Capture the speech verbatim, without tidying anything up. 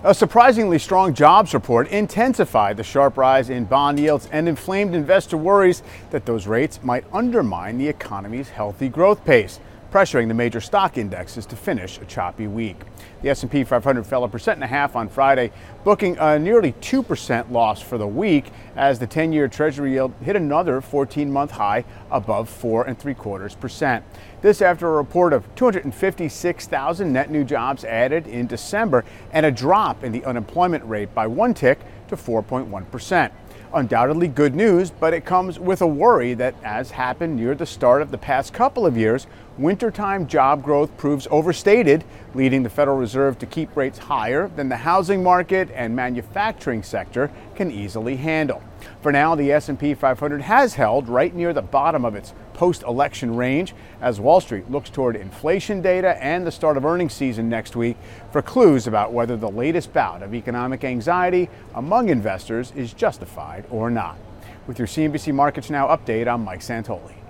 A surprisingly strong jobs report intensified the sharp rise in bond yields and inflamed investor worries that those rates might undermine the economy's healthy growth pace, pressuring the major stock indexes to finish a choppy week. The S and P five hundred fell a percent and a half on Friday, booking a nearly two percent loss for the week as the ten-year Treasury yield hit another fourteen-month high above four and three quarters percent. This after a report of two hundred fifty-six thousand net new jobs added in December and a drop in the unemployment rate by one tick to four point one percent. Undoubtedly good news, but it comes with a worry that, as happened near the start of the past couple of years, wintertime job growth proves overstated, leading the Federal Reserve to keep rates higher than the housing market and manufacturing sector can easily handle. For now, the S and P five hundred has held right near the bottom of its post-election range as Wall Street looks toward inflation data and the start of earnings season next week for clues about whether the latest bout of economic anxiety among investors is justified or not. With your C N B C Markets Now update, I'm Mike Santoli.